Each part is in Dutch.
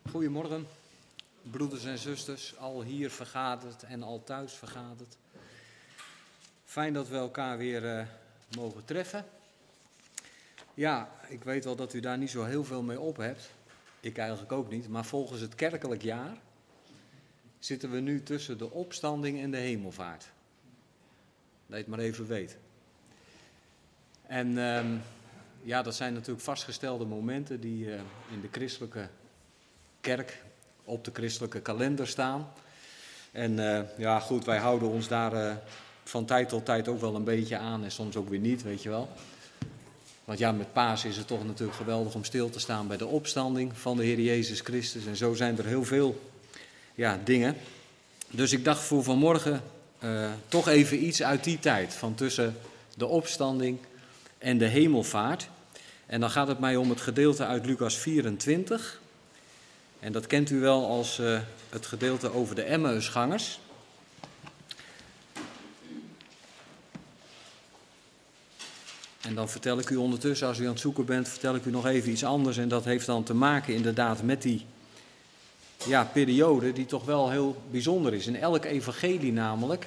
Goedemorgen, broeders en zusters, al hier vergaderd en al thuis vergaderd. Fijn dat we elkaar weer mogen treffen. Ja, ik weet wel dat u daar niet zo heel veel mee op hebt. Ik eigenlijk ook niet, maar volgens het kerkelijk jaar zitten we nu tussen de opstanding en de hemelvaart. Dat je het maar even weet. En ja, dat zijn natuurlijk vastgestelde momenten die in de christelijke kerk op de christelijke kalender staan. En ja goed, wij houden ons daar van tijd tot tijd ook wel een beetje aan en soms ook weer niet, weet je wel. Want ja, met Pasen is het toch natuurlijk geweldig om stil te staan bij de opstanding van de Heer Jezus Christus. En zo zijn er heel veel dingen. Dus ik dacht voor vanmorgen toch even iets uit die tijd, van tussen de opstanding en de hemelvaart. En dan gaat het mij om het gedeelte uit Lucas 24. En dat kent u wel als het gedeelte over de Emmausgangers. En dan vertel ik u ondertussen, als u aan het zoeken bent, vertel ik u nog even iets anders. En dat heeft dan te maken inderdaad met die periode die toch wel heel bijzonder is. In elk evangelie namelijk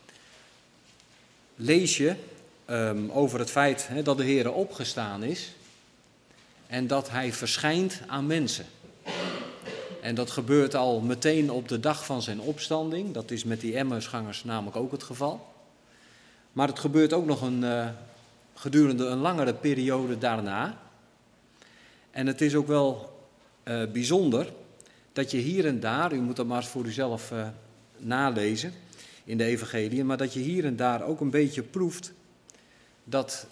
lees je over het feit dat de Heer opgestaan is en dat Hij verschijnt aan mensen. En dat gebeurt al meteen op de dag van zijn opstanding. Dat is met die Emmausgangers namelijk ook het geval. Maar het gebeurt ook nog gedurende een langere periode daarna. En het is ook wel bijzonder dat je hier en daar, u moet dat maar eens voor uzelf nalezen in de evangeliën, maar dat je hier en daar ook een beetje proeft dat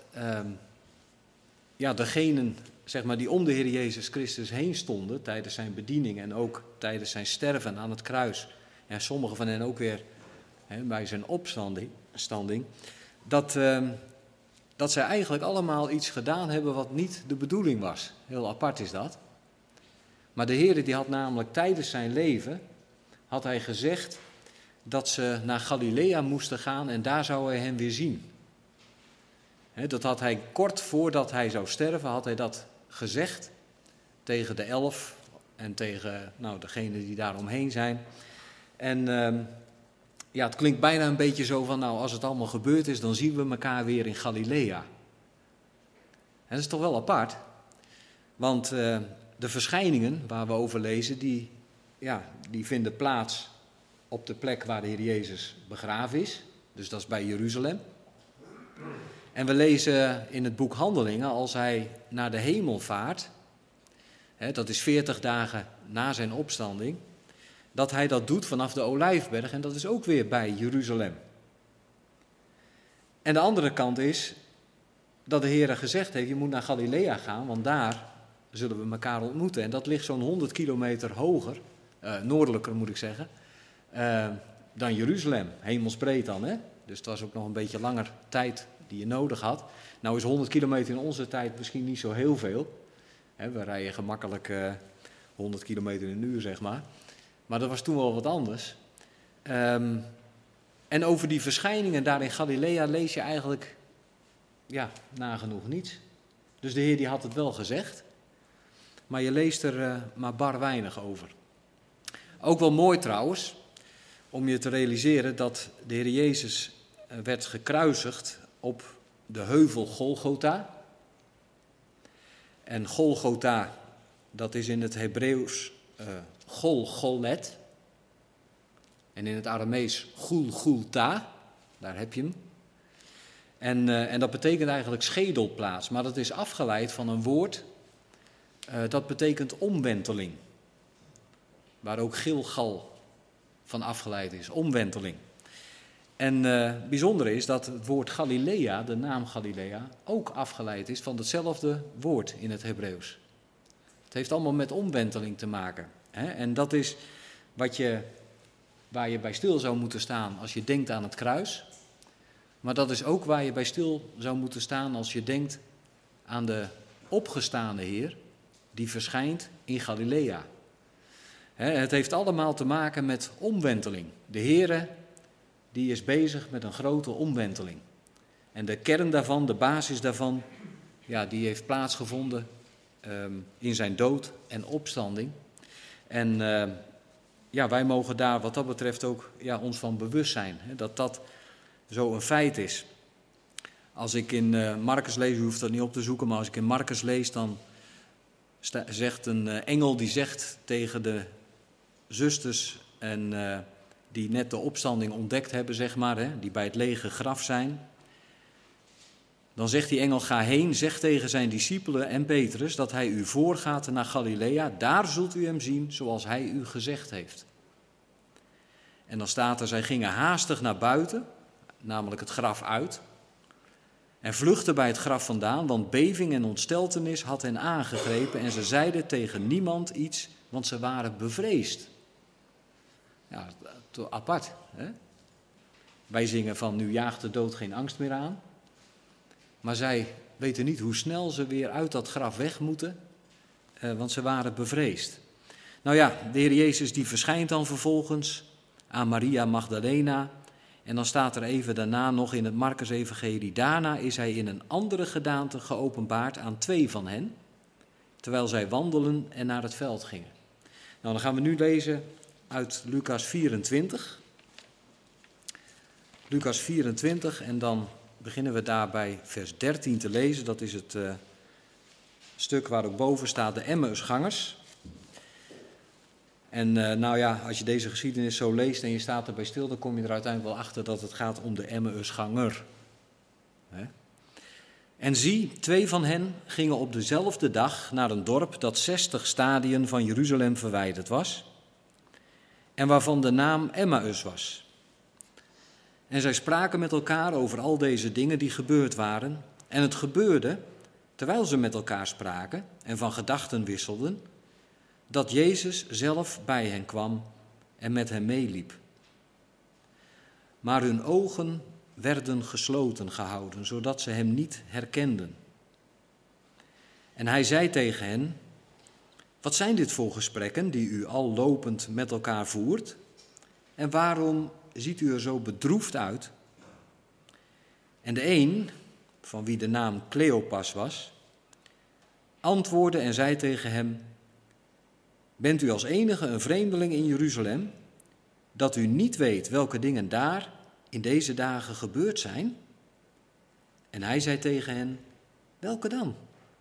degenen, zeg maar, die om de Heer Jezus Christus heen stonden tijdens zijn bediening en ook tijdens zijn sterven aan het kruis, en sommigen van hen ook weer bij zijn opstanding, dat zij eigenlijk allemaal iets gedaan hebben wat niet de bedoeling was. Heel apart is dat. Maar de Heer die had namelijk tijdens zijn leven, had hij gezegd dat ze naar Galilea moesten gaan en daar zou hij hen weer zien. Dat had hij kort voordat hij zou sterven, had hij dat gezegd tegen de 11 en tegen degenen die daar omheen zijn. En het klinkt bijna een beetje zo van, als het allemaal gebeurd is, dan zien we elkaar weer in Galilea. En dat is toch wel apart, want de verschijningen waar we over lezen, die vinden plaats op de plek waar de Heer Jezus begraven is. Dus dat is bij Jeruzalem. En we lezen in het boek Handelingen, als hij naar de hemel vaart, dat is 40 dagen na zijn opstanding, dat hij dat doet vanaf de Olijfberg en dat is ook weer bij Jeruzalem. En de andere kant is dat de Heer gezegd heeft, je moet naar Galilea gaan, want daar zullen we elkaar ontmoeten. En dat ligt zo'n 100 kilometer hoger, noordelijker moet ik zeggen, dan Jeruzalem, hemelsbreed dan. Dus het was ook nog een beetje langer tijd die je nodig had. Nou is 100 kilometer in onze tijd misschien niet zo heel veel. We rijden gemakkelijk 100 kilometer in een uur, zeg maar. Maar dat was toen wel wat anders. En over die verschijningen daar in Galilea lees je eigenlijk nagenoeg niets. Dus de Heer die had het wel gezegd, maar je leest er maar bar weinig over. Ook wel mooi trouwens, om je te realiseren dat de Heer Jezus werd gekruisigd op de heuvel Golgotha. En Golgotha, dat is in het Hebreeuws Golgolet. En in het Aramees Gulgulta, daar heb je hem. En dat betekent eigenlijk schedelplaats, maar dat is afgeleid van een woord dat betekent omwenteling. Waar ook Gilgal van afgeleid is, omwenteling. En bijzonder is dat het woord Galilea, de naam Galilea, ook afgeleid is van hetzelfde woord in het Hebreeuws. Het heeft allemaal met omwenteling te maken. En dat is waar je bij stil zou moeten staan als je denkt aan het kruis. Maar dat is ook waar je bij stil zou moeten staan als je denkt aan de opgestane Heer die verschijnt in Galilea. Het heeft allemaal te maken met omwenteling. De Heer die is bezig met een grote omwenteling. En de kern daarvan, de basis daarvan, die heeft plaatsgevonden in zijn dood en opstanding. En wij mogen daar wat dat betreft ook ons van bewust zijn, hè, dat dat zo een feit is. Als ik in Marcus lees, u hoeft dat niet op te zoeken, maar als ik in Marcus lees, dan zegt een engel die zegt tegen de zusters en die net de opstanding ontdekt hebben, zeg maar, hè, die bij het lege graf zijn. Dan zegt die engel, ga heen, zeg tegen zijn discipelen en Petrus dat hij u voorgaat naar Galilea. Daar zult u hem zien zoals hij u gezegd heeft. En dan staat er, zij gingen haastig naar buiten, namelijk het graf uit. En vluchtten bij het graf vandaan, want beving en ontsteltenis had hen aangegrepen. En ze zeiden tegen niemand iets, want ze waren bevreesd. Ja, apart, hè? Wij zingen van, nu jaagt de dood geen angst meer aan. Maar zij weten niet hoe snel ze weer uit dat graf weg moeten, want ze waren bevreesd. Nou ja, de Heer Jezus die verschijnt dan vervolgens aan Maria Magdalena. En dan staat er even daarna nog in het Marcus-evangelie, daarna is hij in een andere gedaante geopenbaard aan 2 van hen, terwijl zij wandelen en naar het veld gingen. Nou, dan gaan we nu lezen uit Lucas 24. Lucas 24 en dan beginnen we daarbij vers 13 te lezen. Dat is het stuk waar ook boven staat de Emmausgangers. En als je deze geschiedenis zo leest en je staat erbij stil, dan kom je er uiteindelijk wel achter dat het gaat om de Emmausganger. En zie, 2 van hen gingen op dezelfde dag naar een dorp dat 60 stadien van Jeruzalem verwijderd was en waarvan de naam Emmaus was. En zij spraken met elkaar over al deze dingen die gebeurd waren. En het gebeurde, terwijl ze met elkaar spraken en van gedachten wisselden, dat Jezus zelf bij hen kwam en met hen meeliep. Maar hun ogen werden gesloten gehouden, zodat ze hem niet herkenden. En hij zei tegen hen, wat zijn dit voor gesprekken die u al lopend met elkaar voert? En waarom ziet u er zo bedroefd uit? En de een, van wie de naam Cleopas was, antwoordde en zei tegen hem, bent u als enige een vreemdeling in Jeruzalem, dat u niet weet welke dingen daar in deze dagen gebeurd zijn? En hij zei tegen hen, welke dan?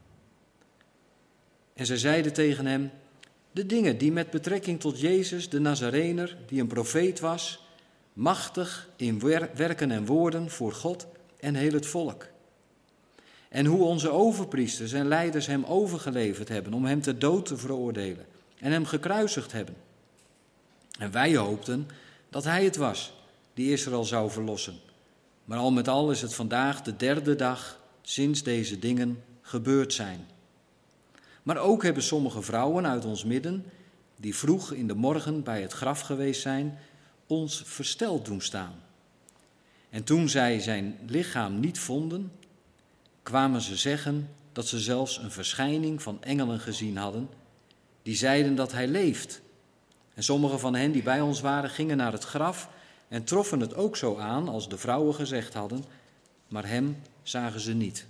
En zij zeiden tegen hem, de dingen die met betrekking tot Jezus, de Nazarener, die een profeet was, machtig in werken en woorden voor God en heel het volk. En hoe onze overpriesters en leiders hem overgeleverd hebben om hem ter dood te veroordelen en hem gekruisigd hebben. En wij hoopten dat hij het was die Israël zou verlossen. Maar al met al is het vandaag de 3e dag sinds deze dingen gebeurd zijn. Maar ook hebben sommige vrouwen uit ons midden, die vroeg in de morgen bij het graf geweest zijn, ons versteld doen staan. En toen zij zijn lichaam niet vonden, kwamen ze zeggen dat ze zelfs een verschijning van engelen gezien hadden, die zeiden dat hij leeft. En sommige van hen die bij ons waren, gingen naar het graf en troffen het ook zo aan als de vrouwen gezegd hadden, maar hem zagen ze niet.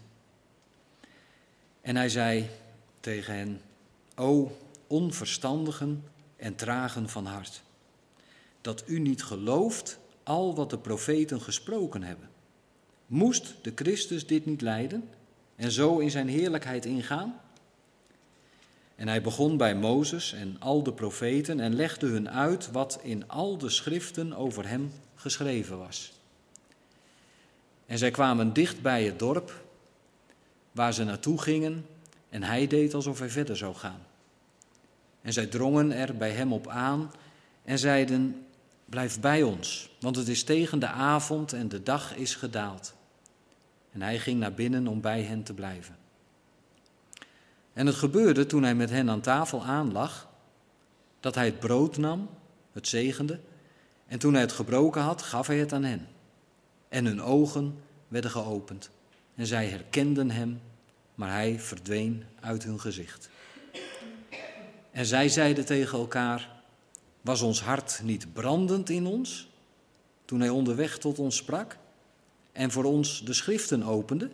En hij zei tegen hen, o onverstandigen en tragen van hart, dat u niet gelooft al wat de profeten gesproken hebben. Moest de Christus dit niet lijden en zo in zijn heerlijkheid ingaan? En hij begon bij Mozes en al de profeten en legde hun uit wat in al de schriften over hem geschreven was. En zij kwamen dicht bij het dorp waar ze naartoe gingen en hij deed alsof hij verder zou gaan. En zij drongen er bij hem op aan en zeiden, blijf bij ons, want het is tegen de avond en de dag is gedaald. En hij ging naar binnen om bij hen te blijven. En het gebeurde toen hij met hen aan tafel aanlag, dat hij het brood nam, het zegende, en toen hij het gebroken had, gaf hij het aan hen. En hun ogen werden geopend en zij herkenden hem, maar hij verdween uit hun gezicht. En zij zeiden tegen elkaar, was ons hart niet brandend in ons, toen hij onderweg tot ons sprak en voor ons de schriften opende?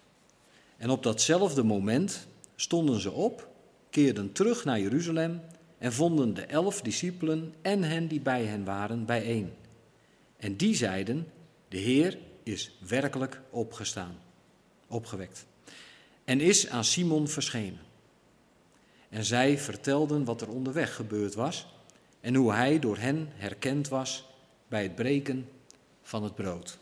En op datzelfde moment stonden ze op, keerden terug naar Jeruzalem en vonden de 11 discipelen en hen die bij hen waren bijeen. En die zeiden, de Heer is werkelijk opgewekt, en is aan Simon verschenen. En zij vertelden wat er onderweg gebeurd was en hoe hij door hen herkend was bij het breken van het brood.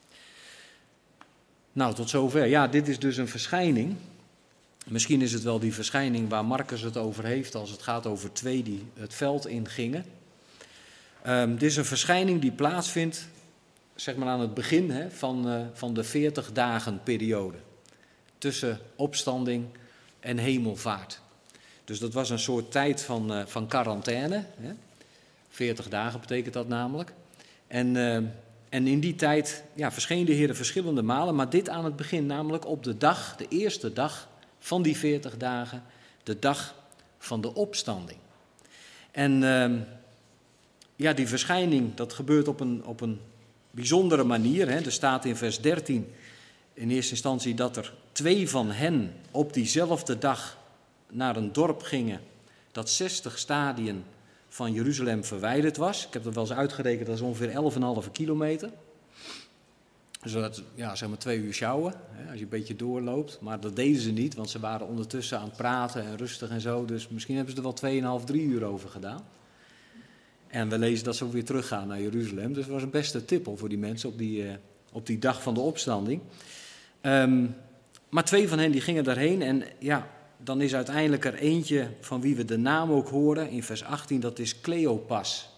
Nou, tot zover. Ja, dit is dus een verschijning. Misschien is het wel die verschijning waar Marcus het over heeft als het gaat over 2 die het veld ingingen. Dit is een verschijning die plaatsvindt, zeg maar aan het begin van de 40 dagen periode. Tussen opstanding en hemelvaart. Dus dat was een soort tijd van quarantaine. 40 dagen betekent dat namelijk. En in die tijd verscheen de Heer verschillende malen, maar dit aan het begin, namelijk op de eerste dag van die 40 dagen, de dag van de opstanding. En die verschijning, dat gebeurt op een bijzondere manier. Er staat in vers 13 in eerste instantie dat er 2 van hen op diezelfde dag naar een dorp gingen dat 60 stadien van Jeruzalem verwijderd was. Ik heb dat wel eens uitgerekend, dat is ongeveer 11,5 kilometer. Dus dat, zeg maar 2 uur sjouwen, als je een beetje doorloopt. Maar dat deden ze niet, want ze waren ondertussen aan het praten en rustig en zo. Dus misschien hebben ze er wel 2,5, 3 uur over gedaan. En we lezen dat ze ook weer teruggaan naar Jeruzalem. Dus het was een beste tippel voor die mensen op die dag van de opstanding. Maar 2 van hen die gingen daarheen en dan is uiteindelijk er eentje van wie we de naam ook horen in vers 18, dat is Kleopas.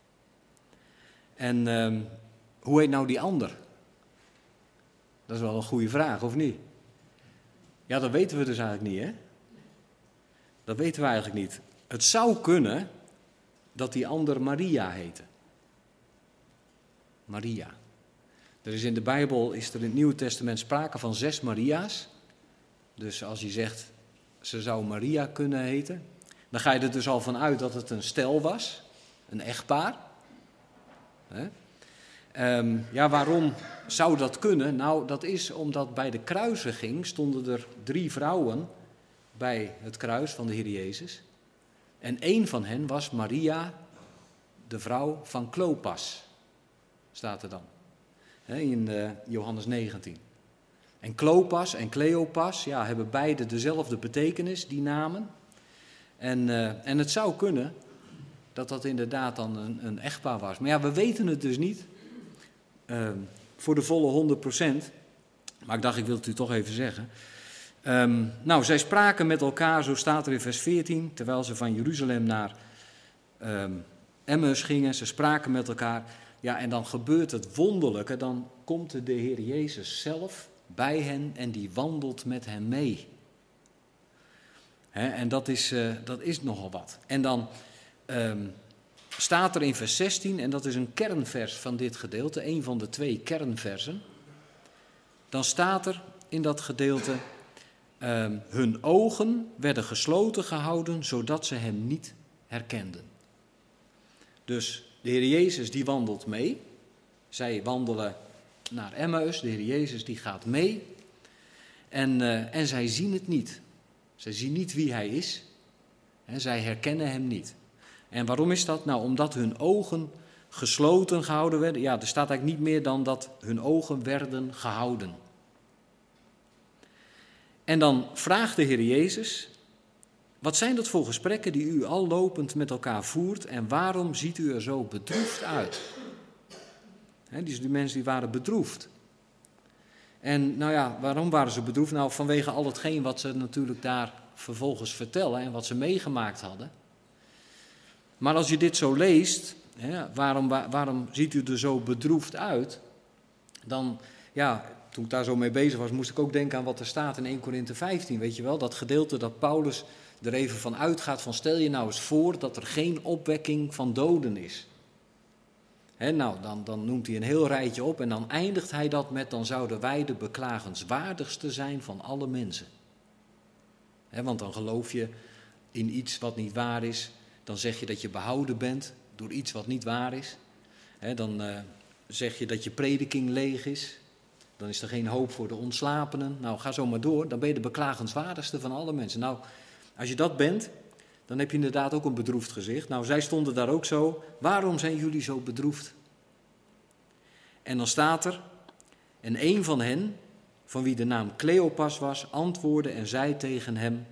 En hoe heet nou die ander? Dat is wel een goede vraag, of niet? Ja, dat weten we dus eigenlijk niet, hè? Dat weten we eigenlijk niet. Het zou kunnen dat die ander Maria heette. Maria. Er is in de Bijbel, is er in het Nieuwe Testament sprake van 6 Maria's. Dus als je zegt, ze zou Maria kunnen heten, dan ga je er dus al van uit dat het een stel was, een echtpaar. Waarom zou dat kunnen? Nou, dat is omdat bij de kruisiging stonden er 3 vrouwen bij het kruis van de Heer Jezus. En 1 van hen was Maria, de vrouw van Klopas, staat er dan, in Johannes 19. En Klopas en Kleopas hebben beide dezelfde betekenis, die namen. En het zou kunnen dat dat inderdaad dan een echtpaar was. Maar we weten het dus niet voor de volle 100%. Maar ik dacht, ik wil het u toch even zeggen. Zij spraken met elkaar, zo staat er in vers 14, terwijl ze van Jeruzalem naar Emmaus gingen. Ze spraken met elkaar. Ja, en dan gebeurt het wonderlijke. Dan komt de Heer Jezus zelf bij hen en die wandelt met hen mee. En dat is nogal wat. En dan staat er in vers 16, en dat is een kernvers van dit gedeelte, een van de 2 kernversen. Dan staat er in dat gedeelte, hun ogen werden gesloten gehouden, zodat ze hem niet herkenden. Dus de Heer Jezus die wandelt mee. Zij wandelen naar Emmaus, de Heer Jezus die gaat mee. En zij zien het niet. Zij zien niet wie hij is. En zij herkennen hem niet. En waarom is dat? Nou, omdat hun ogen gesloten gehouden werden. Ja, er staat eigenlijk niet meer dan dat hun ogen werden gehouden. En dan vraagt de Heer Jezus, wat zijn dat voor gesprekken die u al lopend met elkaar voert en waarom ziet u er zo bedroefd uit? Die mensen die waren bedroefd. En waarom waren ze bedroefd? Nou, vanwege al hetgeen wat ze natuurlijk daar vervolgens vertellen en wat ze meegemaakt hadden. Maar als je dit zo leest, waarom ziet u er zo bedroefd uit? Dan, toen ik daar zo mee bezig was, moest ik ook denken aan wat er staat in 1 Korinthe 15, weet je wel? Dat gedeelte dat Paulus er even van uitgaat van stel je nou eens voor dat er geen opwekking van doden is. Dan noemt hij een heel rijtje op en dan eindigt hij dat met dan zouden wij de beklagenswaardigste zijn van alle mensen. Want dan geloof je in iets wat niet waar is, dan zeg je dat je behouden bent door iets wat niet waar is. Dan zeg je dat je prediking leeg is, dan is er geen hoop voor de ontslapenen. Nou, ga zo maar door, dan ben je de beklagenswaardigste van alle mensen. Nou, als je dat bent, dan heb je inderdaad ook een bedroefd gezicht. Nou, zij stonden daar ook zo. Waarom zijn jullie zo bedroefd? En dan staat er, en een van hen, van wie de naam Cleopas was, antwoordde en zei tegen hem: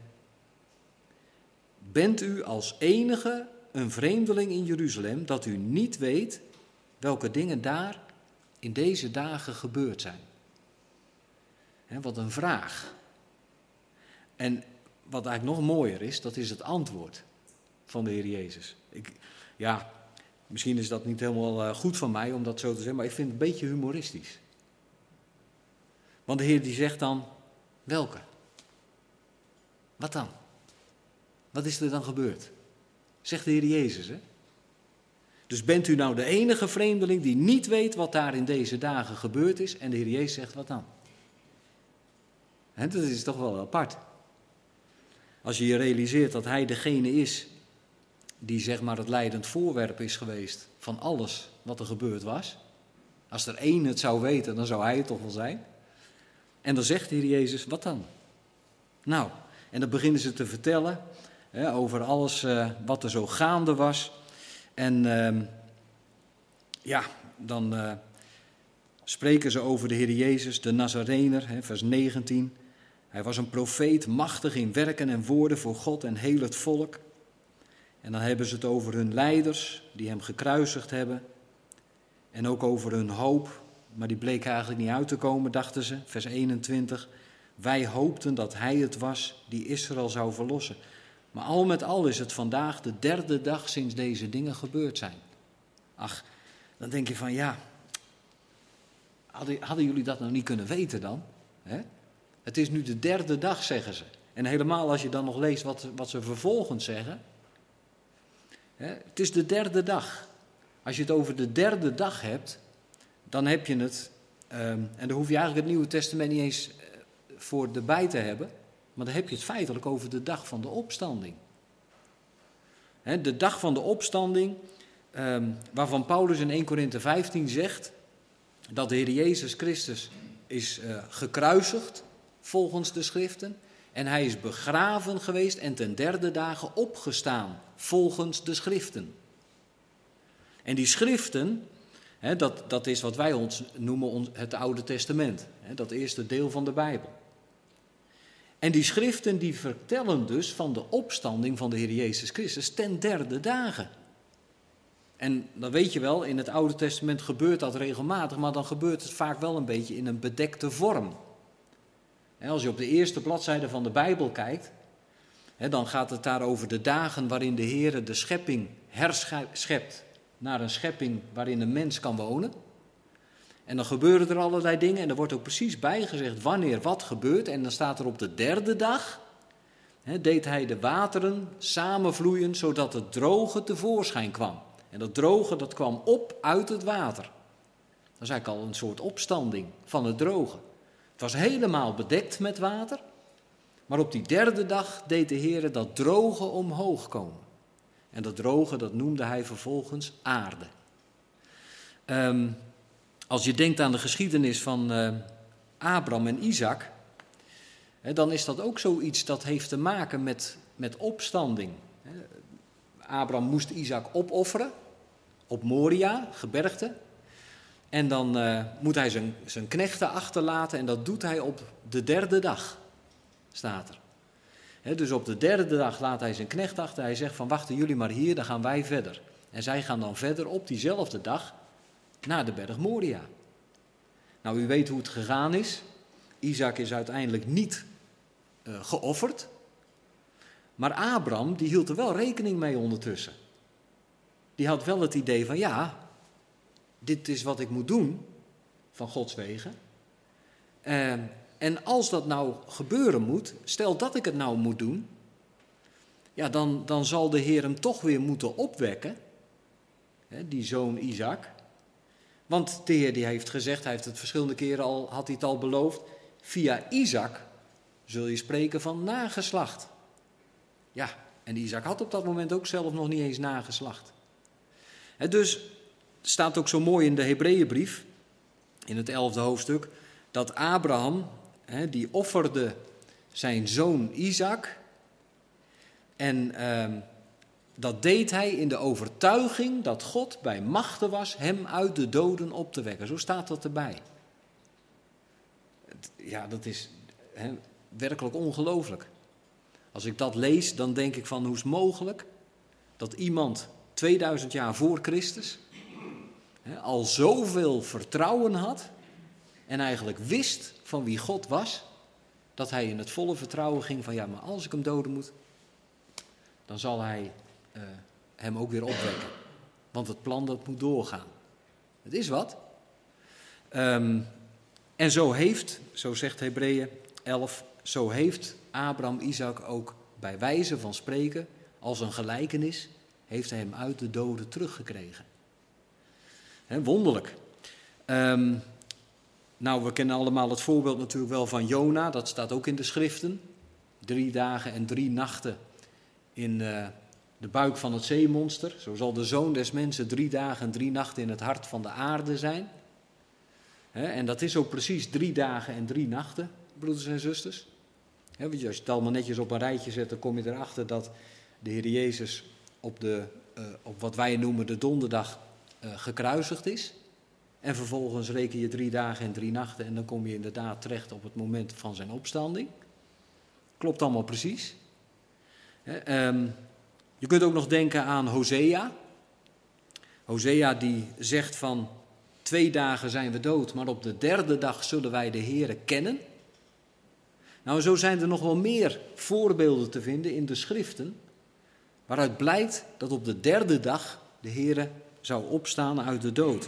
bent u als enige een vreemdeling in Jeruzalem, dat u niet weet welke dingen daar in deze dagen gebeurd zijn? Wat een vraag. En wat eigenlijk nog mooier is, dat is het antwoord van de Heer Jezus. Misschien is dat niet helemaal goed van mij om dat zo te zeggen, maar ik vind het een beetje humoristisch. Want de Heer die zegt dan, welke? Wat dan? Wat is er dan gebeurd? Zegt de Heer Jezus, hè? Dus bent u nou de enige vreemdeling die niet weet wat daar in deze dagen gebeurd is? En de Heer Jezus zegt, wat dan? Dat is toch wel apart. Als je je realiseert dat hij degene is die zeg maar het leidend voorwerp is geweest van alles wat er gebeurd was. Als er één het zou weten, dan zou hij het toch wel zijn. En dan zegt de Heer Jezus, wat dan? Nou, en dan beginnen ze te vertellen over alles wat er zo gaande was. En dan spreken ze over de Heer Jezus, de Nazarener, vers 19. Hij was een profeet, machtig in werken en woorden voor God en heel het volk. En dan hebben ze het over hun leiders, die hem gekruisigd hebben. En ook over hun hoop, maar die bleek eigenlijk niet uit te komen, dachten ze. Vers 21, wij hoopten dat hij het was die Israël zou verlossen. Maar al met al is het vandaag de 3e dag sinds deze dingen gebeurd zijn. Ach, dan denk je van ja, hadden jullie dat nou niet kunnen weten dan? Het is nu de 3e dag, zeggen ze. En helemaal als je dan nog leest wat ze vervolgens zeggen. Het is de 3e dag. Als je het over de 3e dag hebt, dan heb je het, en daar hoef je eigenlijk het Nieuwe Testament niet eens voor erbij te hebben, maar dan heb je het feitelijk over de dag van de opstanding. De dag van de opstanding, waarvan Paulus in 1 Korinthe 15 zegt dat de Heer Jezus Christus is gekruisigd volgens de schriften en hij is begraven geweest en ten 3e dagen opgestaan volgens de schriften. En die schriften, dat is wat wij ons noemen het Oude Testament, dat eerste deel van de Bijbel. En die schriften die vertellen dus van de opstanding van de Heer Jezus Christus ten 3e dagen. En dan weet je wel, in het Oude Testament gebeurt dat regelmatig, maar dan gebeurt het vaak wel een beetje in een bedekte vorm. Als je op de eerste bladzijde van de Bijbel kijkt, dan gaat het daar over de dagen waarin de Heer de schepping herschept naar een schepping waarin een mens kan wonen. En dan gebeuren er allerlei dingen en er wordt ook precies bijgezegd wanneer wat gebeurt. En dan staat er op de 3e dag, deed hij de wateren samenvloeien zodat het droge tevoorschijn kwam. En dat droge dat kwam op uit het water. Dat is eigenlijk al een soort opstanding van het droge. Het was helemaal bedekt met water, maar op die 3e dag deed de Heer dat droge omhoog komen. En dat droge, dat noemde hij vervolgens aarde. Als je denkt aan de geschiedenis van Abraham en Isaac, dan is dat ook zoiets dat heeft te maken met opstanding. Abraham moest Isaac opofferen op Moria, gebergte. En dan moet hij zijn knechten achterlaten en dat doet hij op de 3e dag, staat er. Dus op de 3e dag laat hij zijn knecht achter. Hij zegt van wachten jullie maar hier, dan gaan wij verder. En zij gaan dan verder op diezelfde dag naar de berg Moria. Nou, u weet hoe het gegaan is. Isaac is uiteindelijk niet geofferd. Maar Abraham, die hield er wel rekening mee ondertussen. Die had wel het idee van ja, dit is wat ik moet doen van Gods wegen. En als dat nou gebeuren moet, stel dat ik het nou moet doen, ja, dan zal de Heer hem toch weer moeten opwekken, die zoon Isaac. Want de Heer die heeft gezegd, hij heeft het verschillende keren had hij het al beloofd, via Isaac zul je spreken van nageslacht. Ja, en Isaac had op dat moment ook zelf nog niet eens nageslacht. Dus het staat ook zo mooi in de Hebreeënbrief, in het 11e hoofdstuk, dat Abraham, die offerde zijn zoon Isaac. En dat deed hij in de overtuiging dat God bij machte was hem uit de doden op te wekken. Zo staat dat erbij. Ja, dat is werkelijk ongelooflijk. Als ik dat lees, dan denk ik van hoe is het mogelijk dat iemand 2000 jaar voor Christus al zoveel vertrouwen had en eigenlijk wist van wie God was, dat hij in het volle vertrouwen ging van ja, maar als ik hem doden moet, dan zal hij hem ook weer opwekken. Want het plan dat moet doorgaan. Het is wat. En zo zegt Hebreeën 11, zo heeft Abraham Isaac ook bij wijze van spreken, als een gelijkenis, heeft hij hem uit de doden teruggekregen. Wonderlijk. Nou, we kennen allemaal het voorbeeld natuurlijk wel van Jona, dat staat ook in de schriften. 3 dagen en 3 nachten in de buik van het zeemonster. Zo zal de Zoon des Mensen 3 dagen en 3 nachten in het hart van de aarde zijn. En dat is ook precies 3 dagen en 3 nachten, broeders en zusters. Als je het allemaal netjes op een rijtje zet, dan kom je erachter dat de Heer Jezus op wat wij noemen de donderdag gekruisigd is. En vervolgens reken je 3 dagen en 3 nachten en dan kom je inderdaad terecht op het moment van zijn opstanding. Klopt allemaal precies. Je kunt ook nog denken aan Hosea. Hosea die zegt van 2 dagen zijn we dood, maar op de 3e dag zullen wij de Heere kennen. Nou, zo zijn er nog wel meer voorbeelden te vinden in de schriften, waaruit blijkt dat op de 3e dag de Heere zou opstaan uit de dood.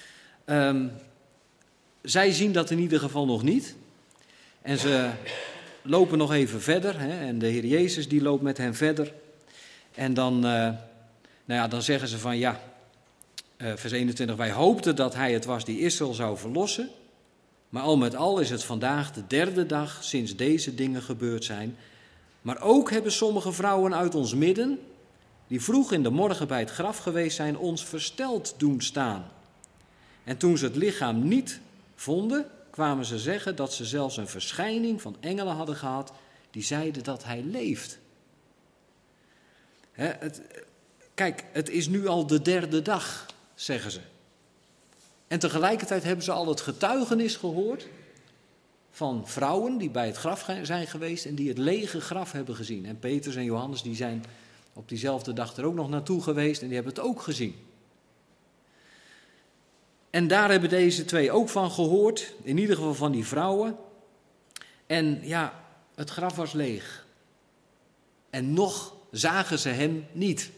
Zij zien dat in ieder geval nog niet. En ze lopen nog even verder. En de Heer Jezus die loopt met hen verder. En dan, dan zeggen ze van ja, vers 21, wij hoopten dat hij het was die Israël zou verlossen. Maar al met al is het vandaag de 3e dag sinds deze dingen gebeurd zijn. Maar ook hebben sommige vrouwen uit ons midden, die vroeg in de morgen bij het graf geweest zijn, ons versteld doen staan. En toen ze het lichaam niet vonden, kwamen ze zeggen dat ze zelfs een verschijning van engelen hadden gehad, die zeiden dat hij leeft. Kijk, het is nu al de 3e dag, zeggen ze. En tegelijkertijd hebben ze al het getuigenis gehoord van vrouwen die bij het graf zijn geweest en die het lege graf hebben gezien. En Petrus en Johannes die zijn op diezelfde dag er ook nog naartoe geweest en die hebben het ook gezien. En daar hebben deze 2 ook van gehoord, in ieder geval van die vrouwen. En ja, het graf was leeg. En nog zagen ze hem niet.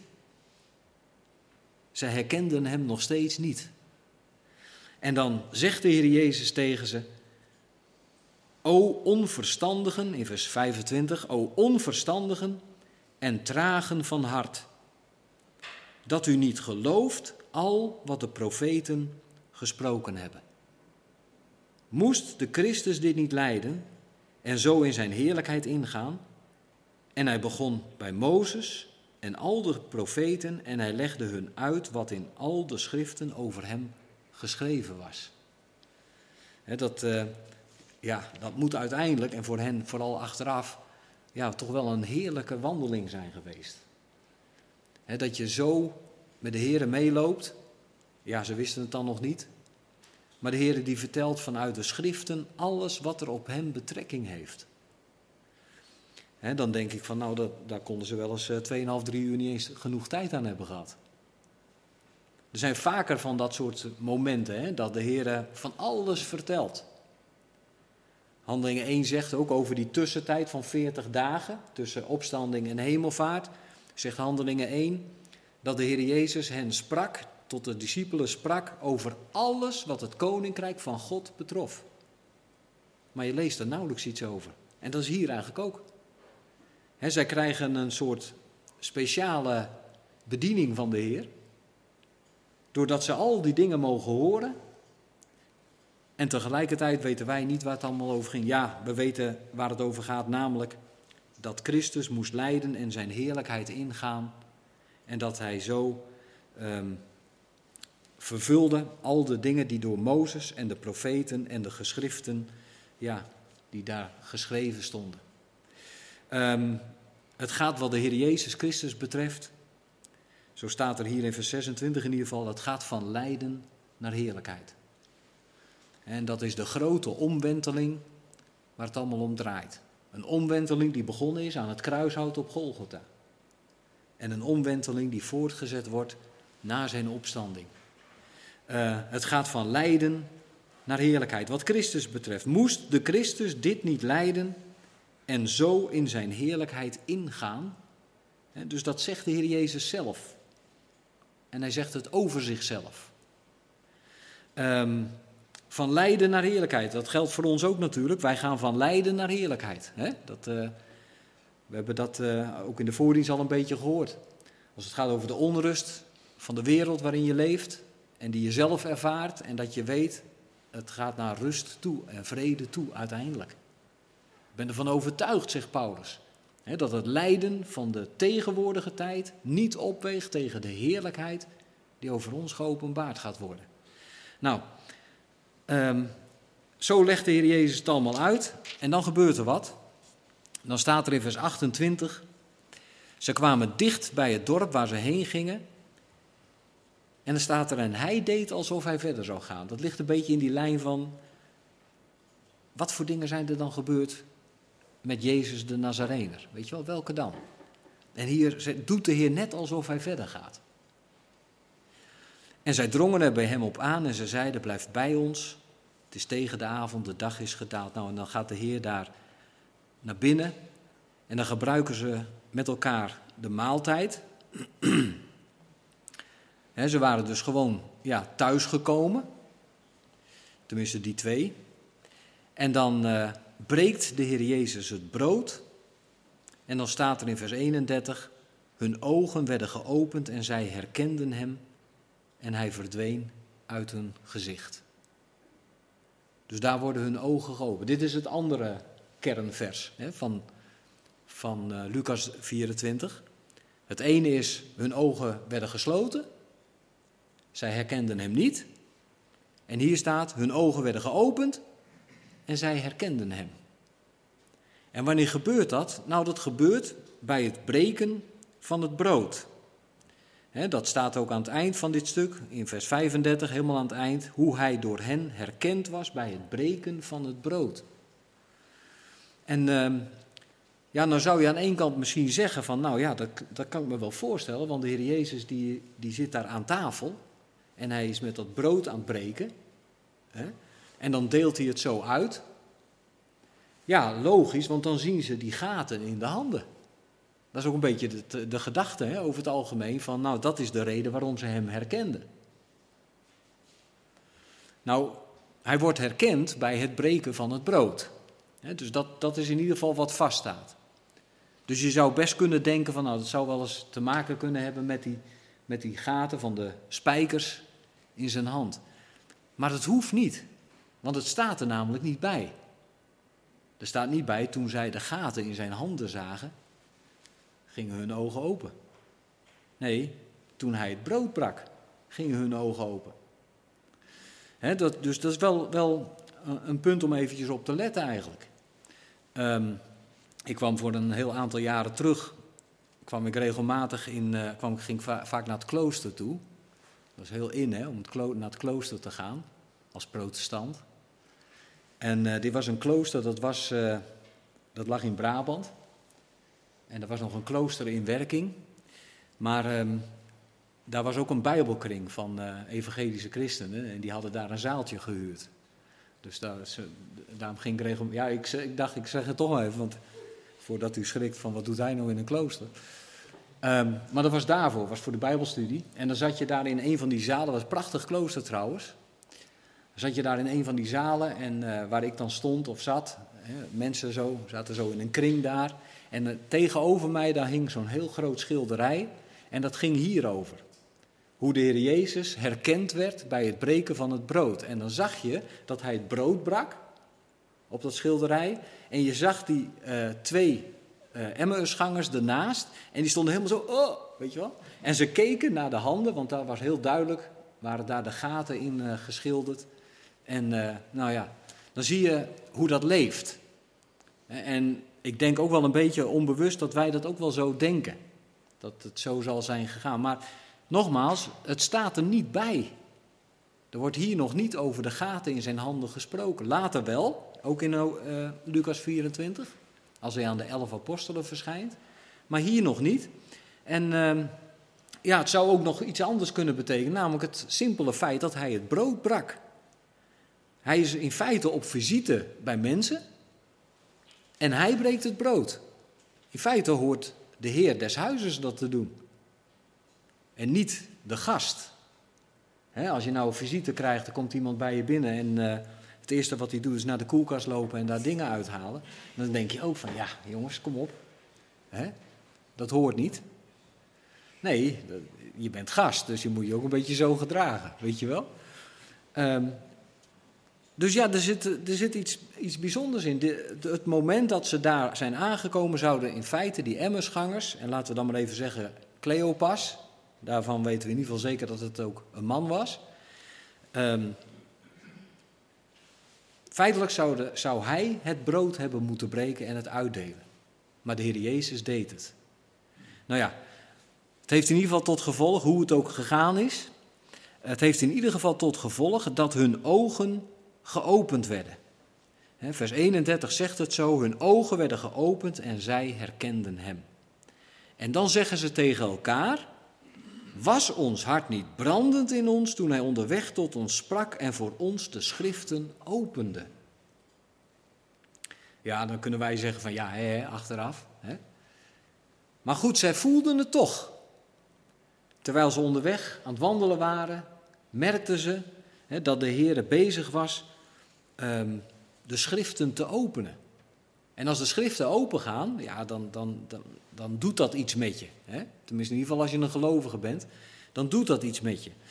Ze herkenden hem nog steeds niet. En dan zegt de Heer Jezus tegen ze, o onverstandigen, in vers 25, o onverstandigen en tragen van hart, dat u niet gelooft al wat de profeten gesproken hebben. Moest de Christus dit niet lijden en zo in zijn heerlijkheid ingaan? En hij begon bij Mozes en al de profeten en hij legde hun uit wat in al de schriften over hem geschreven was. Dat moet uiteindelijk, en voor hen vooral achteraf, toch wel een heerlijke wandeling zijn geweest. Dat je zo met de Heere meeloopt. Ja, ze wisten het dan nog niet. Maar de Heere die vertelt vanuit de schriften alles wat er op hem betrekking heeft. Dan denk ik van daar konden ze wel eens 2,5, 3 uur niet eens genoeg tijd aan hebben gehad. Er zijn vaker van dat soort momenten, dat de Heere van alles vertelt. Handelingen 1 zegt ook over die tussentijd van 40 dagen tussen opstanding en hemelvaart. Zegt Handelingen 1 dat de Heer Jezus hen sprak, tot de discipelen sprak over alles wat het koninkrijk van God betrof. Maar je leest er nauwelijks iets over. En dat is hier eigenlijk ook. Zij krijgen een soort speciale bediening van de Heer. Doordat ze al die dingen mogen horen. En tegelijkertijd weten wij niet waar het allemaal over ging. Ja, we weten waar het over gaat, namelijk dat Christus moest lijden en zijn heerlijkheid ingaan. En dat hij zo vervulde al de dingen die door Mozes en de profeten en de geschriften, die daar geschreven stonden. Het gaat wat de Heer Jezus Christus betreft, zo staat er hier in vers 26 in ieder geval, het gaat van lijden naar heerlijkheid. En dat is de grote omwenteling waar het allemaal om draait. Een omwenteling die begonnen is aan het kruishout op Golgotha. En een omwenteling die voortgezet wordt na zijn opstanding. Het gaat van lijden naar heerlijkheid. Wat Christus betreft, moest de Christus dit niet lijden en zo in zijn heerlijkheid ingaan? Dus dat zegt de Heer Jezus zelf. En hij zegt het over zichzelf. Van lijden naar heerlijkheid, dat geldt voor ons ook natuurlijk. Wij gaan van lijden naar heerlijkheid. We hebben dat ook in de voordienst al een beetje gehoord. Als het gaat over de onrust van de wereld waarin je leeft en die je zelf ervaart en dat je weet, het gaat naar rust toe en vrede toe uiteindelijk. Ik ben ervan overtuigd, zegt Paulus, dat het lijden van de tegenwoordige tijd niet opweegt tegen de heerlijkheid die over ons geopenbaard gaat worden. Nou, zo legt de Heer Jezus het allemaal uit en dan gebeurt er wat. Dan staat er in vers 28, ze kwamen dicht bij het dorp waar ze heen gingen. En dan staat er, en hij deed alsof hij verder zou gaan. Dat ligt een beetje in die lijn van, wat voor dingen zijn er dan gebeurd met Jezus de Nazarener? Weet je wel, welke dan? En hier doet de Heer net alsof hij verder gaat. En zij drongen er bij hem op aan en ze zeiden, blijf bij ons. Het is tegen de avond, de dag is gedaald. Nou, en dan gaat de Heer daar naar binnen. En dan gebruiken ze met elkaar de maaltijd. Ze waren dus gewoon thuisgekomen. Tenminste die twee. En dan breekt de Heer Jezus het brood. En dan staat er in vers 31, hun ogen werden geopend en zij herkenden hem. En hij verdween uit hun gezicht. Dus daar worden hun ogen geopend. Dit is het andere kernvers van Lucas 24. Het ene is, hun ogen werden gesloten. Zij herkenden hem niet. En hier staat, hun ogen werden geopend en zij herkenden hem. En wanneer gebeurt dat? Nou, dat gebeurt bij het breken van het brood. Dat staat ook aan het eind van dit stuk, in vers 35, helemaal aan het eind, hoe hij door hen herkend was bij het breken van het brood. En nou zou je aan één kant misschien zeggen van, dat kan ik me wel voorstellen, want de Heer Jezus die zit daar aan tafel en hij is met dat brood aan het breken. En dan deelt hij het zo uit. Ja, logisch, want dan zien ze die gaten in de handen. Dat is ook een beetje de gedachte over het algemeen van, dat is de reden waarom ze hem herkenden. Nou, hij wordt herkend bij het breken van het brood. Dus dat is in ieder geval wat vaststaat. Dus je zou best kunnen denken van, dat zou wel eens te maken kunnen hebben met die gaten van de spijkers in zijn hand. Maar dat hoeft niet, want het staat er namelijk niet bij. Er staat niet bij, toen zij de gaten in zijn handen zagen, gingen hun ogen open. Nee, toen hij het brood brak, gingen hun ogen open. Dus dat is wel een punt om eventjes op te letten eigenlijk. Ik kwam voor een heel aantal jaren terug, ging ik vaak naar het klooster toe. Dat was heel in, om naar het klooster te gaan, als protestant. En dit was een klooster, dat lag in Brabant. En er was nog een klooster in werking. Maar daar was ook een bijbelkring van evangelische christenen. En die hadden daar een zaaltje gehuurd. Dus daarom ging ik regelmatig. Ja, ik dacht, ik zeg het toch maar even. Want voordat u schrikt van wat doet hij nou in een klooster. Maar dat was daarvoor, was voor de bijbelstudie. En dan zat je daar in een van die zalen. Dat was een prachtig klooster trouwens. Dan zat je daar in een van die zalen. En waar ik dan stond of zat. Mensen zaten zo in een kring daar. En tegenover mij, daar hing zo'n heel groot schilderij. En dat ging hierover. Hoe de Heer Jezus herkend werd bij het breken van het brood. En dan zag je dat hij het brood brak op dat schilderij. En je zag die twee Emmausgangers ernaast. En die stonden helemaal zo, weet je wel. En ze keken naar de handen, want daar was heel duidelijk, waren daar de gaten in geschilderd. En dan zie je hoe dat leeft. En ik denk ook wel een beetje onbewust dat wij dat ook wel zo denken. Dat het zo zal zijn gegaan. Maar nogmaals, het staat er niet bij. Er wordt hier nog niet over de gaten in zijn handen gesproken. Later wel, ook in Lucas 24, als hij aan de 11 apostelen verschijnt. Maar hier nog niet. En het zou ook nog iets anders kunnen betekenen, namelijk het simpele feit dat hij het brood brak. Hij is in feite op visite bij mensen en hij breekt het brood. In feite hoort de heer des huizes dat te doen en niet de gast. Als je nou visite krijgt, dan komt iemand bij je binnen en het eerste wat hij doet is naar de koelkast lopen en daar dingen uithalen. Dan denk je ook van, ja jongens, kom op. Dat hoort niet. Nee, je bent gast, dus je moet je ook een beetje zo gedragen, weet je wel. Dus ja, er zit iets bijzonders in. Het moment dat ze daar zijn aangekomen, zouden in feite die Emmausgangers, en laten we dan maar even zeggen Cleopas, daarvan weten we in ieder geval zeker dat het ook een man was. Feitelijk zou hij het brood hebben moeten breken en het uitdelen. Maar de Heer Jezus deed het. Nou ja, het heeft in ieder geval tot gevolg, hoe het ook gegaan is, het heeft in ieder geval tot gevolg dat hun ogen geopend werden. Vers 31 zegt het zo, hun ogen werden geopend en zij herkenden hem. En dan zeggen ze tegen elkaar, was ons hart niet brandend in ons toen hij onderweg tot ons sprak en voor ons de schriften opende? Ja, dan kunnen wij zeggen van ja, achteraf. Maar goed, zij voelden het toch. Terwijl ze onderweg aan het wandelen waren, merkten ze dat de Heer bezig was de schriften te openen. En als de schriften opengaan, ja, dan doet dat iets met je. Tenminste, in ieder geval als je een gelovige bent, dan doet dat iets met je.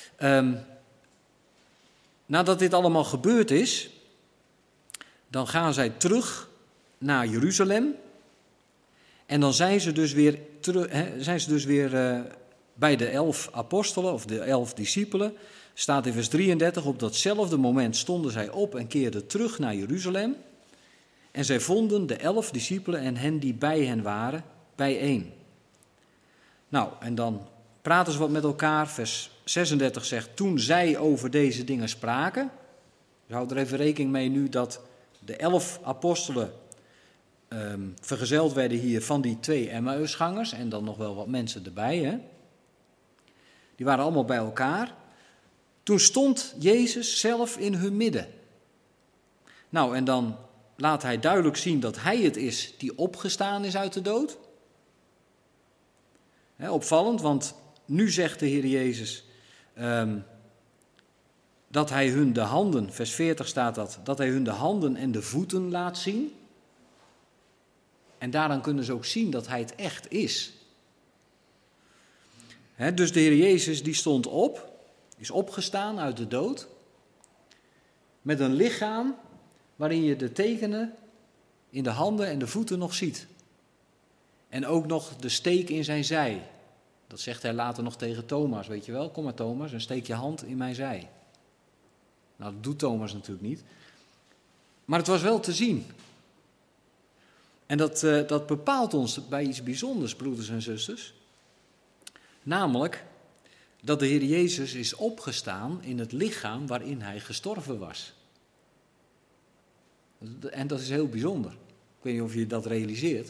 Nadat dit allemaal gebeurd is, dan gaan zij terug naar Jeruzalem. En dan zijn ze dus weer bij de 11 apostelen of de 11 discipelen. Staat in vers 33, op datzelfde moment stonden zij op en keerden terug naar Jeruzalem. En zij vonden de 11 discipelen en hen die bij hen waren bijeen. Nou, en dan praten ze wat met elkaar. Vers 36 zegt, toen zij over deze dingen spraken. Dus houd er even rekening mee nu dat de 11 apostelen vergezeld werden hier van die 2 Emmausgangers. En dan nog wel wat mensen erbij. Die waren allemaal bij elkaar. Toen stond Jezus zelf in hun midden. Nou, en dan laat hij duidelijk zien dat hij het is die opgestaan is uit de dood. Opvallend, want nu zegt de Heer Jezus dat hij hun de handen, vers 40 staat dat hij hun de handen en de voeten laat zien. En daaraan kunnen ze ook zien dat hij het echt is. Dus de Heer Jezus die stond op, is opgestaan uit de dood, met een lichaam waarin je de tekenen in de handen en de voeten nog ziet. En ook nog de steek in zijn zij. Dat zegt hij later nog tegen Thomas, weet je wel. Kom maar Thomas, en steek je hand in mijn zij. Nou, dat doet Thomas natuurlijk niet. Maar het was wel te zien. En dat bepaalt ons bij iets bijzonders, broeders en zusters. Namelijk dat de Heer Jezus is opgestaan in het lichaam waarin hij gestorven was. En dat is heel bijzonder. Ik weet niet of je dat realiseert.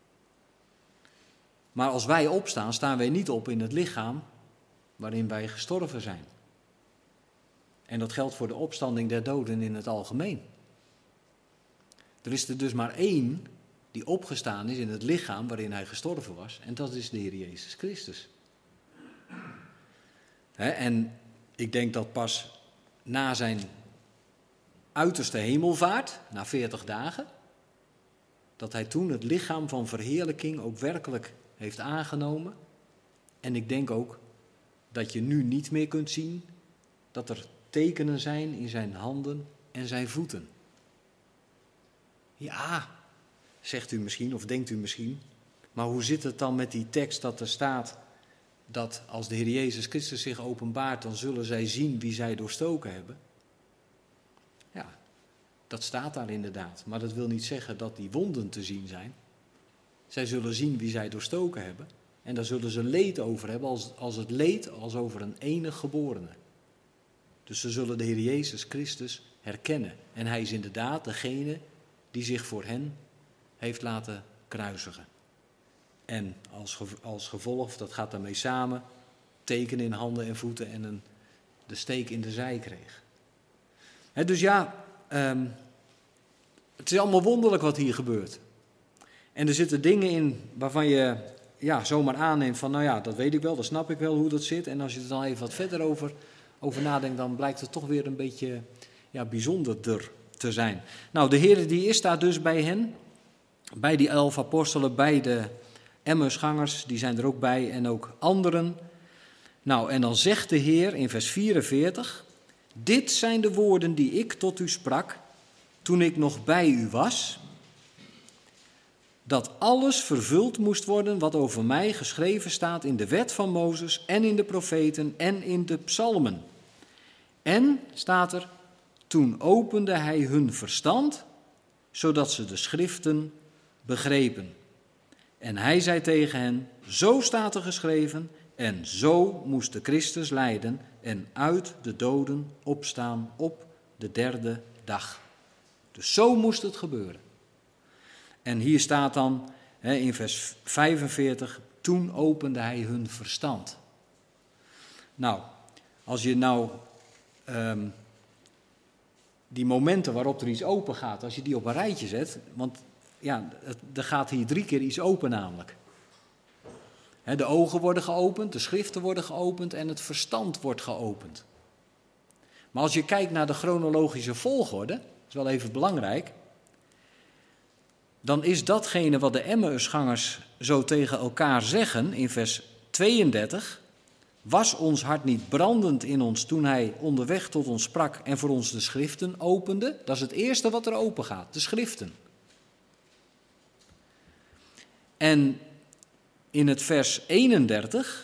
Maar als wij opstaan, staan wij niet op in het lichaam waarin wij gestorven zijn. En dat geldt voor de opstanding der doden in het algemeen. Er is er dus maar één die opgestaan is in het lichaam waarin hij gestorven was. En dat is de Heer Jezus Christus. En ik denk dat pas na zijn uiterste hemelvaart, na 40 dagen, dat hij toen het lichaam van verheerlijking ook werkelijk heeft aangenomen. En ik denk ook dat je nu niet meer kunt zien dat er tekenen zijn in zijn handen en zijn voeten. Ja, zegt u misschien of denkt u misschien, maar hoe zit het dan met die tekst dat er staat dat als de Heer Jezus Christus zich openbaart, dan zullen zij zien wie zij doorstoken hebben? Ja, Dat staat daar inderdaad. Maar dat wil niet zeggen dat die wonden te zien zijn. Zij zullen zien wie zij doorstoken hebben. En daar zullen ze leed over hebben als het leed als over een enig geborene. Dus ze zullen de Heer Jezus Christus herkennen. En hij is inderdaad degene die zich voor hen heeft laten kruisigen. En als gevolg, dat gaat daarmee samen, teken in handen en voeten en de steek in de zij kreeg. Dus ja, het is allemaal wonderlijk wat hier gebeurt. En er zitten dingen in waarvan je zomaar aanneemt van, nou ja, dat weet ik wel, dat snap ik wel hoe dat zit. En als je er dan even wat verder over nadenkt, dan blijkt het toch weer een beetje bijzonderder te zijn. Nou, de Heer die is daar dus bij hen, bij die 11 apostelen, bij de Emmausgangers, die zijn er ook bij en ook anderen. Nou, en dan zegt de Heer in vers 44, dit zijn de woorden die ik tot u sprak toen ik nog bij u was, dat alles vervuld moest worden wat over mij geschreven staat in de wet van Mozes en in de profeten en in de psalmen. En, staat er, toen opende hij hun verstand, zodat ze de schriften begrepen. En hij zei tegen hen, zo staat er geschreven, en zo moest de Christus lijden en uit de doden opstaan op de derde dag. Dus zo moest het gebeuren. En hier staat dan in vers 45, toen opende hij hun verstand. Nou, als je nou die momenten waarop er iets open gaat, als je die op een rijtje zet, want ja, er gaat hier 3 keer iets open namelijk. De ogen worden geopend, de schriften worden geopend en het verstand wordt geopend. Maar als je kijkt naar de chronologische volgorde, dat is wel even belangrijk, dan is datgene wat de Emmausgangers zo tegen elkaar zeggen in vers 32, was ons hart niet brandend in ons toen hij onderweg tot ons sprak en voor ons de schriften opende? Dat is het eerste wat er open gaat, de schriften. En in het vers 31,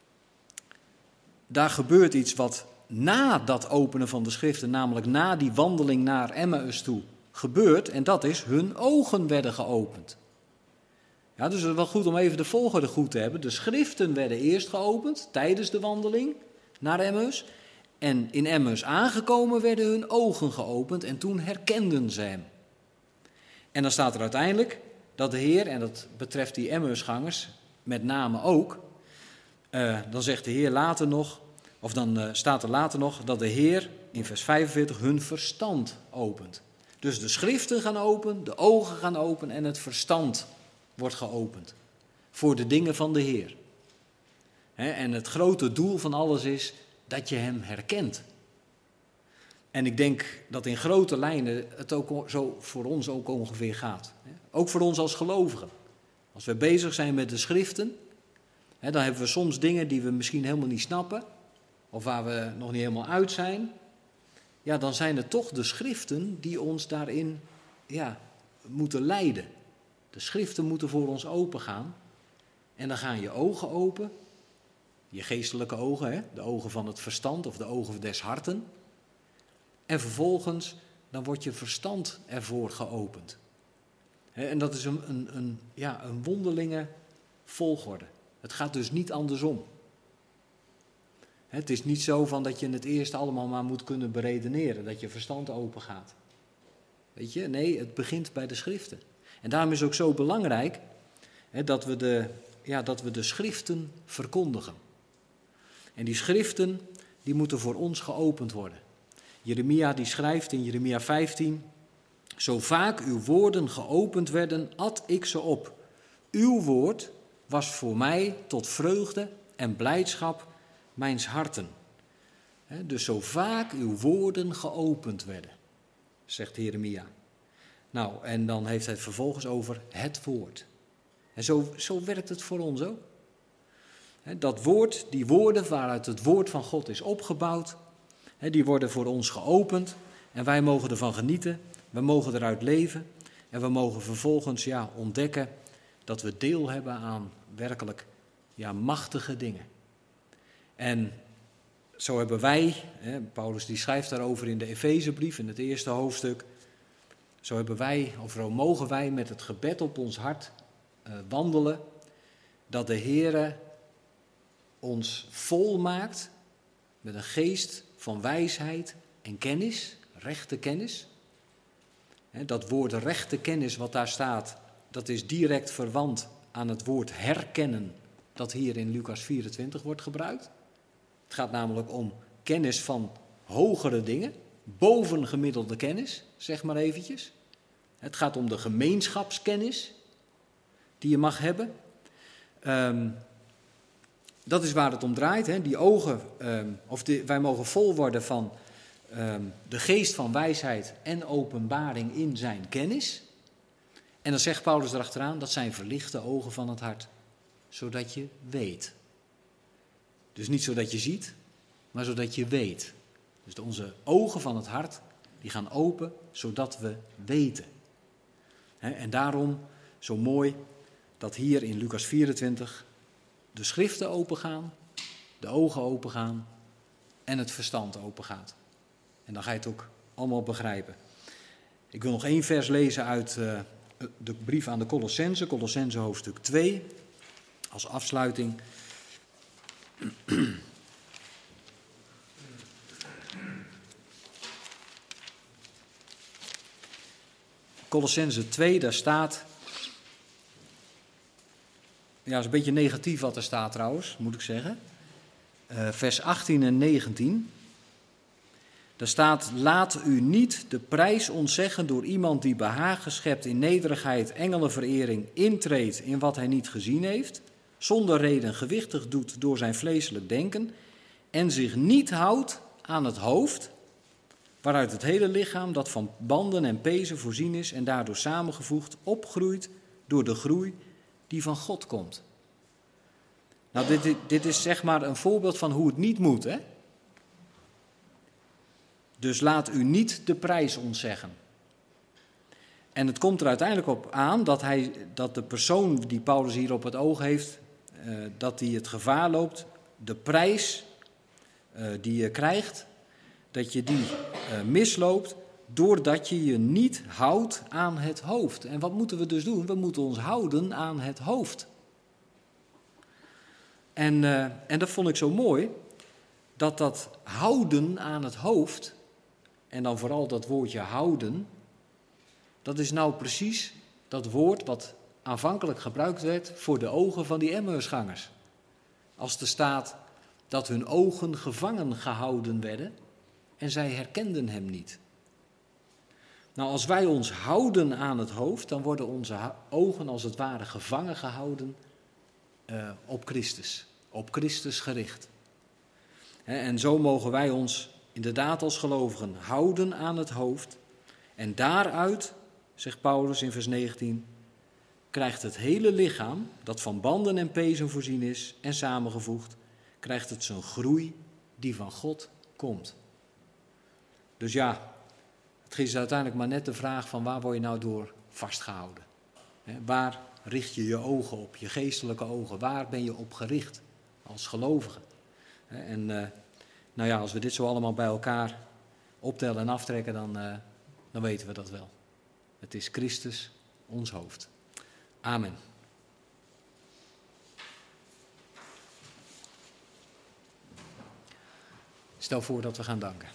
daar gebeurt iets wat na dat openen van de schriften, namelijk na die wandeling naar Emmaus toe, gebeurt. En dat is, hun ogen werden geopend. Ja, dus het is wel goed om even de volgorde goed te hebben. De schriften werden eerst geopend tijdens de wandeling naar Emmaus. En in Emmaus aangekomen werden hun ogen geopend en toen herkenden ze hem. En dan staat er uiteindelijk dat de Heer, en dat betreft die Emmausgangers met name ook, dan zegt de Heer later nog, of dan staat er later nog, dat de Heer in vers 45 hun verstand opent. Dus de schriften gaan open, de ogen gaan open en het verstand wordt geopend voor de dingen van de Heer. En het grote doel van alles is dat je hem herkent. En ik denk dat in grote lijnen het ook zo voor ons ook ongeveer gaat. Ook voor ons als gelovigen. Als we bezig zijn met de schriften, dan hebben we soms dingen die we misschien helemaal niet snappen, of waar we nog niet helemaal uit zijn. Ja, dan zijn het toch de schriften die ons daarin moeten leiden. De schriften moeten voor ons open gaan. En dan gaan je ogen open, je geestelijke ogen, de ogen van het verstand of de ogen des harten. En vervolgens, dan wordt je verstand ervoor geopend. En dat is een wonderlinge volgorde. Het gaat dus niet andersom. Het is niet zo van dat je het eerst allemaal maar moet kunnen beredeneren, dat je verstand open gaat. Weet je, nee, het begint bij de schriften. En daarom is het ook zo belangrijk dat we de schriften verkondigen. En die schriften, die moeten voor ons geopend worden. Jeremia die schrijft in Jeremia 15, zo vaak uw woorden geopend werden, at ik ze op. Uw woord was voor mij tot vreugde en blijdschap mijns harten. Dus zo vaak uw woorden geopend werden, zegt Jeremia. Nou, en dan heeft hij het vervolgens over het woord. En zo werkt het voor ons ook. Dat woord, die woorden waaruit het woord van God is opgebouwd, die worden voor ons geopend en wij mogen ervan genieten, we mogen eruit leven en we mogen vervolgens ontdekken dat we deel hebben aan werkelijk machtige dingen. En zo hebben wij, Paulus die schrijft daarover in de Efezebrief in het eerste hoofdstuk, Zo hebben wij, of mogen wij met het gebed op ons hart wandelen, dat de Heere ons vol maakt met een geest van wijsheid en kennis, rechte kennis. Dat woord rechte kennis wat daar staat, dat is direct verwant aan het woord herkennen dat hier in Lucas 24 wordt gebruikt. Het gaat namelijk om kennis van hogere dingen, bovengemiddelde kennis, zeg maar eventjes. Het gaat om de gemeenschapskennis die je mag hebben. Dat is waar het om draait. Hè. Die ogen, wij mogen vol worden van de geest van wijsheid en openbaring in zijn kennis. En dan zegt Paulus erachteraan, dat zijn verlichte ogen van het hart, zodat je weet. Dus niet zodat je ziet, maar zodat je weet. Dus onze ogen van het hart, die gaan open, zodat we weten. En daarom zo mooi dat hier in Lucas 24 de schriften opengaan, de ogen opengaan en het verstand opengaat. En dan ga je het ook allemaal begrijpen. Ik wil nog 1 vers lezen uit de brief aan de Colossenzen, Colossenzen hoofdstuk 2, als afsluiting. Colossenzen 2, daar staat, ja, dat is een beetje negatief wat er staat trouwens, moet ik zeggen. Vers 18 en 19. Daar staat, laat u niet de prijs ontzeggen door iemand die behagen schept in nederigheid, engelenverering, intreedt in wat hij niet gezien heeft, zonder reden gewichtig doet door zijn vleeselijk denken en zich niet houdt aan het hoofd, waaruit het hele lichaam dat van banden en pezen voorzien is en daardoor samengevoegd opgroeit door de groei die van God komt. Nou, dit is zeg maar een voorbeeld van hoe het niet moet, hè? Dus laat u niet de prijs ontzeggen. En het komt er uiteindelijk op aan dat de persoon die Paulus hier op het oog heeft, dat die het gevaar loopt, de prijs die je krijgt, dat je die misloopt, doordat je je niet houdt aan het hoofd. En wat moeten we dus doen? We moeten ons houden aan het hoofd. En dat vond ik zo mooi, dat houden aan het hoofd, en dan vooral dat woordje houden, dat is nou precies dat woord wat aanvankelijk gebruikt werd voor de ogen van die Emmausgangers. Als er staat dat hun ogen gevangen gehouden werden en zij herkenden hem niet. Nou, als wij ons houden aan het hoofd, dan worden onze ogen als het ware gevangen gehouden op Christus gericht. En zo mogen wij ons inderdaad als gelovigen houden aan het hoofd. En daaruit, zegt Paulus in vers 19, krijgt het hele lichaam, dat van banden en pezen voorzien is en samengevoegd, krijgt het zijn groei die van God komt. Dus ja, het is uiteindelijk maar net de vraag van waar word je nou door vastgehouden? Waar richt je je ogen op, je geestelijke ogen? Waar ben je op gericht als gelovige? En nou ja, als we dit zo allemaal bij elkaar optellen en aftrekken, dan weten we dat wel. Het is Christus, ons hoofd. Amen. Stel voor dat we gaan danken.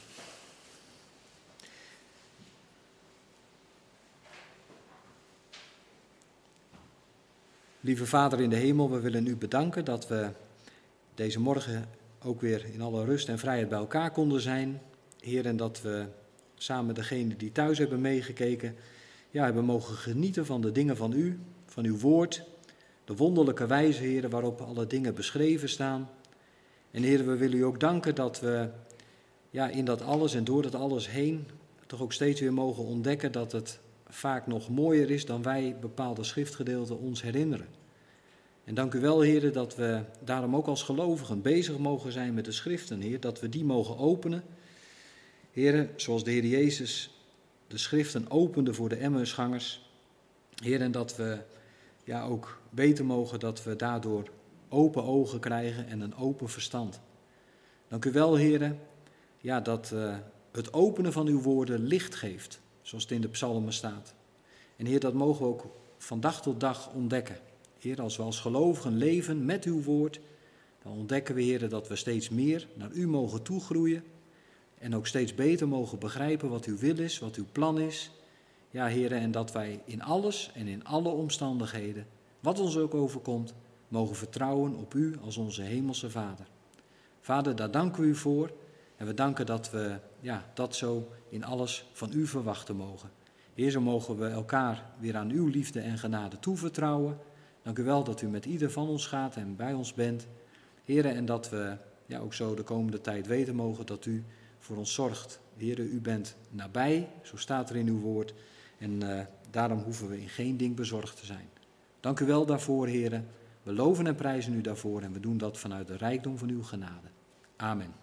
Lieve Vader in de hemel, we willen u bedanken dat we deze morgen ook weer in alle rust en vrijheid bij elkaar konden zijn. Heer, en dat we samen met degenen die thuis hebben meegekeken, hebben mogen genieten van de dingen van u, van uw woord, de wonderlijke wijze, Heer, waarop alle dingen beschreven staan. En Heer, we willen u ook danken dat we in dat alles en door dat alles heen toch ook steeds weer mogen ontdekken dat het vaak nog mooier is dan wij bepaalde schriftgedeelten ons herinneren. En dank u wel, Heer, dat we daarom ook als gelovigen bezig mogen zijn met de schriften, Heer, dat we die mogen openen. Heer, zoals de Heer Jezus de schriften opende voor de Emmausgangers. Heer, en dat we ook weten mogen dat we daardoor open ogen krijgen en een open verstand. Dank u wel, Heer, dat het openen van uw woorden licht geeft. zoals het in de psalmen staat. En Heer, dat mogen we ook van dag tot dag ontdekken. Heer, als we als gelovigen leven met uw woord, dan ontdekken we, Heer, dat we steeds meer naar u mogen toegroeien en ook steeds beter mogen begrijpen wat uw wil is, wat uw plan is. Ja, Heer, en dat wij in alles en in alle omstandigheden, wat ons ook overkomt, mogen vertrouwen op u als onze hemelse Vader. Vader, daar danken we u voor en we danken dat we dat zo in alles van u verwachten mogen. Heer, zo mogen we elkaar weer aan uw liefde en genade toevertrouwen. Dank u wel dat u met ieder van ons gaat en bij ons bent. Heer, en dat we ook zo de komende tijd weten mogen dat u voor ons zorgt. Heer, u bent nabij, zo staat er in uw woord. En daarom hoeven we in geen ding bezorgd te zijn. Dank u wel daarvoor, Heer. We loven en prijzen u daarvoor en we doen dat vanuit de rijkdom van uw genade. Amen.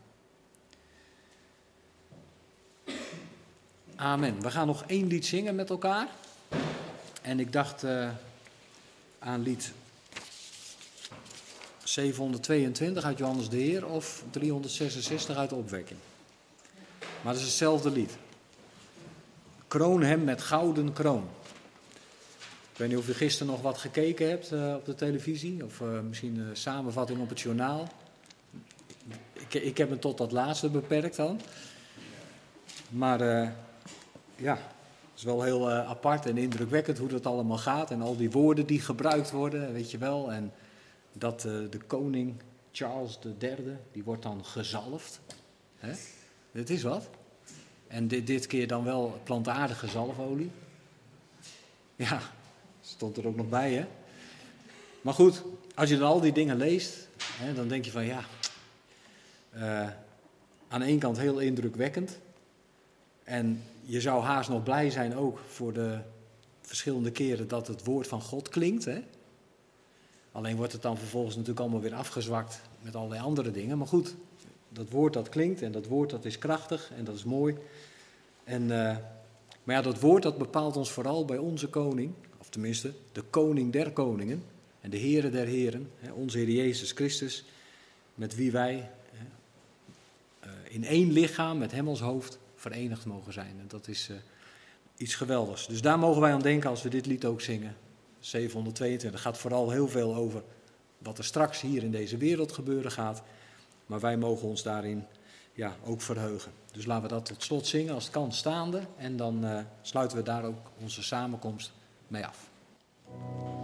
Amen. We gaan nog 1 lied zingen met elkaar. En ik dacht aan lied 722 uit Johannes de Heer of 366 uit de Opwekking. Maar het is hetzelfde lied. Kroon hem met gouden kroon. Ik weet niet of u gisteren nog wat gekeken hebt op de televisie. Of misschien een samenvatting op het journaal. Ik heb me tot dat laatste beperkt dan. Maar het is wel heel apart en indrukwekkend hoe dat allemaal gaat. En al die woorden die gebruikt worden, weet je wel. En dat de koning Charles III, die wordt dan gezalfd. Hè? Dit is wat. En dit keer dan wel plantaardige zalfolie. Ja, stond er ook nog bij, hè. Maar goed, als je dan al die dingen leest, hè, dan denk je van aan de ene kant heel indrukwekkend. En je zou haast nog blij zijn ook voor de verschillende keren dat het woord van God klinkt, hè. Alleen wordt het dan vervolgens natuurlijk allemaal weer afgezwakt met allerlei andere dingen. Maar goed, dat woord dat klinkt en dat woord dat is krachtig en dat is mooi. Maar dat woord dat bepaalt ons vooral bij onze koning, of tenminste de koning der koningen en de Heere der heren, onze Heer Jezus Christus, met wie wij in één lichaam, met hem als hoofd, verenigd mogen zijn. En dat is iets geweldigs. Dus daar mogen wij aan denken als we dit lied ook zingen. 722 gaat vooral heel veel over wat er straks hier in deze wereld gebeuren gaat. Maar wij mogen ons daarin ook verheugen. Dus laten we dat tot slot zingen als het kan staande. En dan sluiten we daar ook onze samenkomst mee af.